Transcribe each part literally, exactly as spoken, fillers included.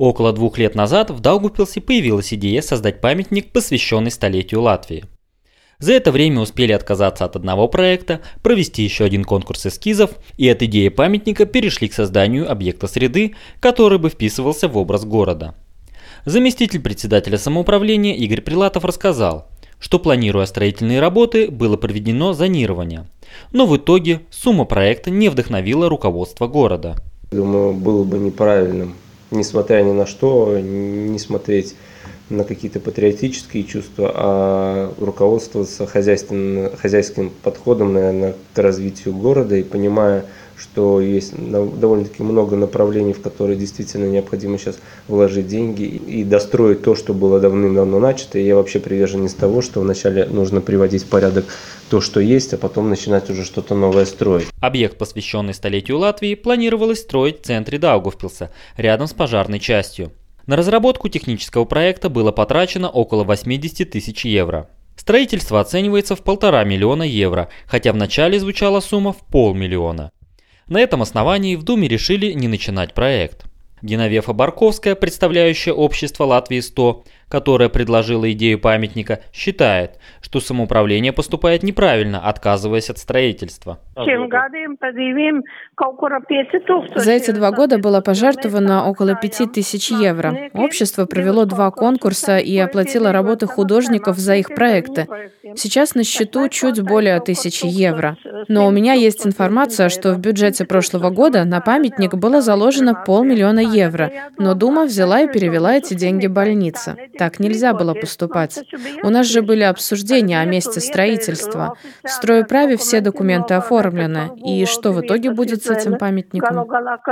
Около двух лет назад в Даугавпилсе появилась идея создать памятник, посвященный столетию Латвии. За это время успели отказаться от одного проекта, провести еще один конкурс эскизов, и от идеи памятника перешли к созданию объекта среды, который бы вписывался в образ города. Заместитель председателя самоуправления Игорь Прилатов рассказал, что, планируя строительные работы, было проведено зонирование, но в итоге сумма проекта не вдохновила руководство города. Думаю, было бы неправильным, несмотря ни на что, не смотреть на какие-то патриотические чувства, а руководствоваться хозяйственным, хозяйским подходом, наверное, к развитию города, и понимая, что есть довольно-таки много направлений, в которые действительно необходимо сейчас вложить деньги и достроить то, что было давным-давно начато. И я вообще приверженец того, что вначале нужно приводить в порядок то, что есть, а потом начинать уже что-то новое строить. Объект, посвященный столетию Латвии, планировалось строить в центре Даугавпилса, рядом с пожарной частью. На разработку технического проекта было потрачено около восемьдесят тысяч евро. Строительство оценивается в полтора миллиона евро, хотя вначале звучала сумма в полмиллиона. На этом основании в Думе решили не начинать проект. Геновефа Барковская, представляющая общество Латвии сто, которое предложило идею памятника, считает, что самоуправление поступает неправильно, отказываясь от строительства. За эти два года было пожертвовано около пяти тысяч евро. Общество провело два конкурса и оплатило работы художников за их проекты. Сейчас на счету чуть более тысячи евро. Но у меня есть информация, что в бюджете прошлого года на памятник было заложено полмиллиона евро, но Дума взяла и перевела эти деньги больнице. Так нельзя было поступать. У нас же были обсуждения о месте строительства. В стройуправе все документы оформлены. И что в итоге будет с этим памятником?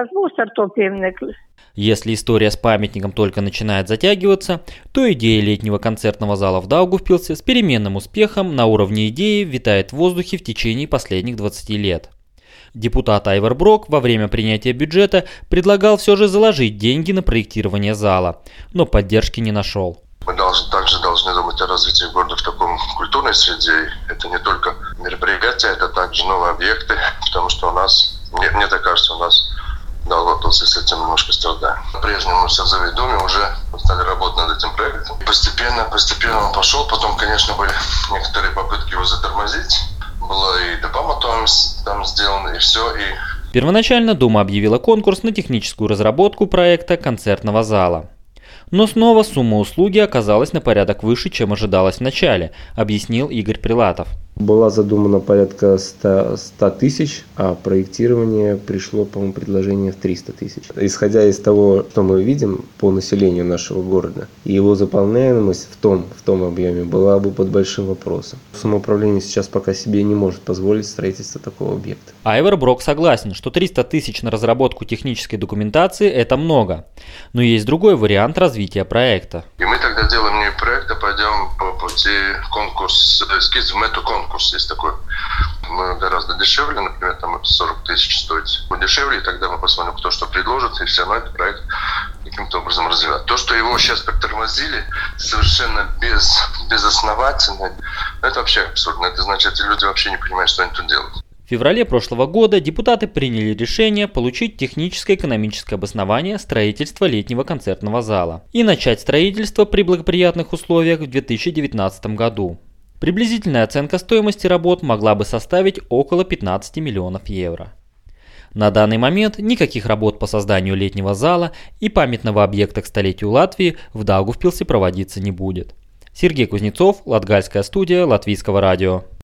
Если история с памятником только начинает затягиваться, то идея летнего концертного зала в Даугавпилсе с переменным успехом на уровне идеи витает в воздухе в течение последних двадцати лет. Депутат Айвар Брок во время принятия бюджета предлагал все же заложить деньги на проектирование зала, но поддержки не нашел. Мы должны, также должны думать о развитии города в таком культурной среде. Это не только мероприятия, это также новые объекты, потому что у нас, мне, мне так кажется, у нас Даугавпилс с этим немножко страдает. По-прежнему в Созовой Думе уже стали работать над этим проектом. Постепенно, постепенно он пошел, потом, конечно, были некоторые попытки его затормозить. Было и допаматуемость там сделано, и все. И... Первоначально Дума объявила конкурс на техническую разработку проекта концертного зала. Но снова сумма услуги оказалась на порядок выше, чем ожидалось в начале, объяснил Игорь Прилатов. Была задумана порядка ста тысяч, а проектирование пришло, по-моему, предложение в триста тысяч. Исходя из того, что мы видим по населению нашего города, его заполняемость в том, в том объеме была бы под большим вопросом. Самоуправление сейчас пока себе не может позволить строительство такого объекта. Айвар Брок согласен, что триста тысяч на разработку технической документации – это много. Но есть другой вариант развития проекта. И мы тогда делаем не проект, а пойдем по пути конкурс, эскиз в метаконкурс. Есть такой, мы гораздо дешевле, например, там сорок тысяч стоит дешевле, и тогда мы посмотрим, кто что предложит, и все равно этот проект каким-то образом развивать. То, что его сейчас притормозили совершенно без, безосновательно, это вообще абсурдно. Это значит, эти люди вообще не понимают, что они тут делают. В феврале прошлого года депутаты приняли решение получить техническое и экономическое обоснование строительства летнего концертного зала и начать строительство при благоприятных условиях в две тысячи девятнадцатом году. Приблизительная оценка стоимости работ могла бы составить около пятнадцати миллионов евро. На данный момент никаких работ по созданию летнего зала и памятного объекта к столетию Латвии в Даугавпилсе проводиться не будет. Сергей Кузнецов, Латгальская студия Латвийского радио.